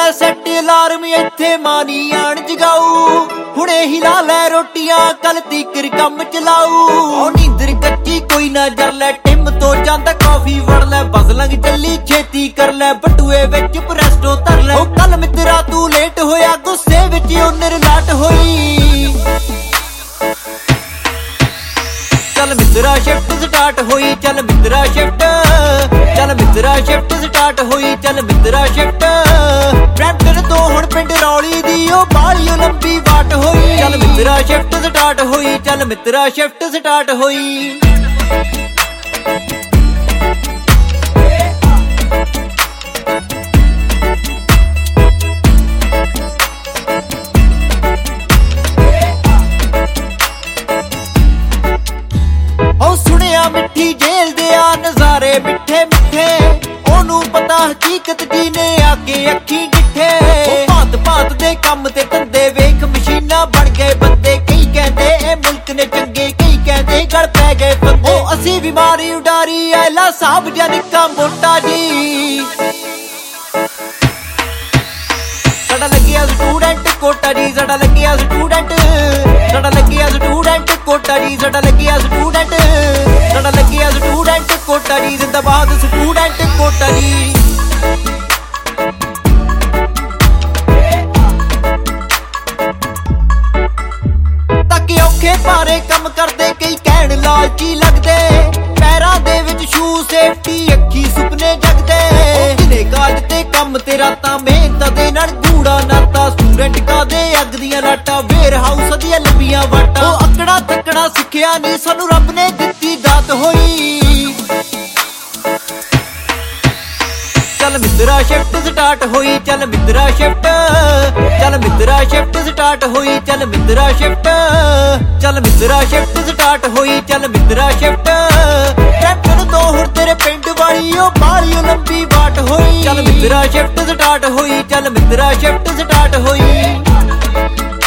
ਲੈ set alarm ਇੱਥੇ ਮਾਨੀ ਆਣ ਜਗਾਊ ਹੁਣੇ ਹੀ ਲਾ ਲੈ ਰੋਟੀਆਂ ਕੱਲ ਤੀਕਰ ਕੰਮ ਚਲਾਊ ਉਹ ਨੀਂਦਰ ਕੱਚੀ ਕੋਈ ਨਾ ਜਰ ਲੈ ਟਿਮ ਤੋਂ ਜਾਂਦਾ ਕਾਫੀ ਵੜ ਲੈ ਬਸ ਲੰਘ ਚੱਲੀ ਛੇਤੀ ਕਰ ਲੈ ਬਟੂਏ ਵਿੱਚ ਪ੍ਰੈਸਟੋ ਧਰ ਲੈ ਉਹ ਕੱਲ ਮਿੱਤਰਾ ਤੂੰ ਲੇਟ ਹੋਇਆ ਗੁੱਸੇ ਵਿੱਚ ਉਹ ਨਿਰਲਾਟ ਹੋਈ ਚੱਲ ਮਿੱਤਰਾ ਸ਼ਿਫਟ ਸਟਾਰਟ ਹੋਈ ਚੱਲ ਮਿੱਤਰਾ ਸ਼ਿਫਟ ਚੱਲ ਮਿੱਤਰਾ ਸ਼ਿਫਟ ਸਟਾਰਟ ਹੋਈ ਚੱਲ ਮਿੱਤਰਾ ਸ਼ਿਫਟ ਬ੍ਰੈਂਪਟਨ ਤੋਂ ਹੁਣ ਪਿੰਡ ਰੌਲੀ ਦੀ ਉਹ ਬਾਹਲੀ ਲੰਬੀ ਬਾਟ ਹੋਈ ਚੱਲ ਮਿੱਤਰਾ ਸ਼ਿਫਟ ਸਟਾਰਟ ਹੋਈ ਚੱਲ ਮਿੱਤਰਾ ਸ਼ਿਫਟ ਸਟਾਰਟ ਹੋਈ ਮਿੱਠੀ ਜੇਲ੍ਹ ਦੇ ਆ ਨਜ਼ਾਰੇ ਮਿੱਠੇ ਮਿੱਠੇ ਉਹਨੂੰ ਪਤਾ ਹਕੀਕਤ ਕੀ ਨੇ ਆ ਕੇ ਅੱਖੀਂ ਡਿੱਠੇ ਭਾਂਤ ਭਾਂਤ ਦੇ ਕੰਮ ਤੇ ਧੰਦੇ ਵੇਖ ਮਸ਼ੀਨਾਂ ਬਣ ਗਏ ਬੰਦੇ ਕਈ ਕਹਿੰਦੇ ਇਹ ਮੁਲਕ ਨੇ ਚੰਗੇ ਕਈ ਕਹਿੰਦੇ ਗਲ ਪੈ ਗਏ ਬੰਦੇ ਉਹ ਅਸੀਂ ਬਿਮਾਰੀ ਉਡਾਰੀ ਐਲਾ ਸਾਹਿਬ ਜਾਂ ਨਿੱਕਾ ਮੋਟਾ ਜੀ ਸਾਡਾ ਲੱਗਿਆ ਸਟੂਡੈਂਟ ਕੋਟਾ ਜੀ ਸਾਡਾ ਲੱਗਿਆ ਸਟੂਡੈਂਟ ਸਾਡਾ ਲੱਗਿਆ ਸਟੂਡੈਂਟ ਕੋਟਾ ਜੀ ਸਾਡਾ ਲੱਗਿਆ ਸਟੂਡੈਂਟ ਸਾਡਾ ਲੱਗਿਆ ਸਟੂਡੈਂਟ ਕੋਟਾ ਜੀ ਜ਼ਿੰਦਾਬਾਦ ਸਟੂਡੈਂਟ ਕੋਟਾ ਜੀ ਤਾਕੇ ਔਖੇ ਭਾਰੇ ਕੰਮ ਕਰਦੇ ਕਈ ਕਹਿਣ ਲਾਲਚੀ ਲੱਗਦੇ ਪੈਰਾਂ ਦੇ ਵਿੱਚ ਸ਼ੂ ਸੇਫਟੀ ਅੱਖੀ ਸੁਪਨੇ ਜਗਦੇ ਦਿਨੇ ਕਾਜ ਤੇ ਕੰਮ ਤੇ ਰਾਤਾਂ ਮਿਹਨਤ ਦੇ ਨਾਲ ਗੂੜਾ ਨਾਤਾ ਸਟੂਡੈਂਟ ਕਾਦੇ ਅੱਗ ਦੀਆਂ ਲਾਟਾਂ ਵੇਅਰ ਹਾਊਸ ਦੀਆਂ ਲੰਬੀਆਂ ਵਾਟਾਂ ਉਹ ਅਕੜਾ ਤੱਕੜਾ ਸਿੱਖਿਆ ਨਹੀਂ ਸਾਨੂੰ ਰੱਬ ਨੇ ਦਿੱਤੀ ਦਾਤ ਹੋਈ ਚੱਲ ਮਿੱਤਰਾ ਸ਼ਿਫਟ ਸਟਾਰਟ ਹੋਈ ਚੱਲ ਮਿੱਤਰਾ ਸ਼ਿਫਟ ਚੱਲ ਮਿੱਤਰਾ ਸ਼ਿਫਟ ਸਟਾਰਟ ਹੋਈ ਚੱਲ ਮਿੱਤਰਾ ਸ਼ਿਫਟ ਚੱਲ ਮਿੱਤਰਾ ਸ਼ਿਫਟ ਸਟਾਰਟ ਹੋਈ ਚੱਲ ਮਿੱਤਰਾ ਸ਼ਿਫਟ ਬ੍ਰੈਂਪਟਨ ਤੋਂ ਹੁਣ ਤੇਰੇ ਪਿੰਡ ਵਾਲੀ ਉਹ ਬਾਹਲੀ ਲੰਬੀ ਬਾਟ ਹੋਈ ਚੱਲ ਮਿੱਤਰਾ ਸ਼ਿਫਟ ਸਟਾਰਟ ਹੋਈ ਚੱਲ ਮਿੱਤਰਾ ਸ਼ਿਫਟ ਸਟਾਰਟ ਹੋਈ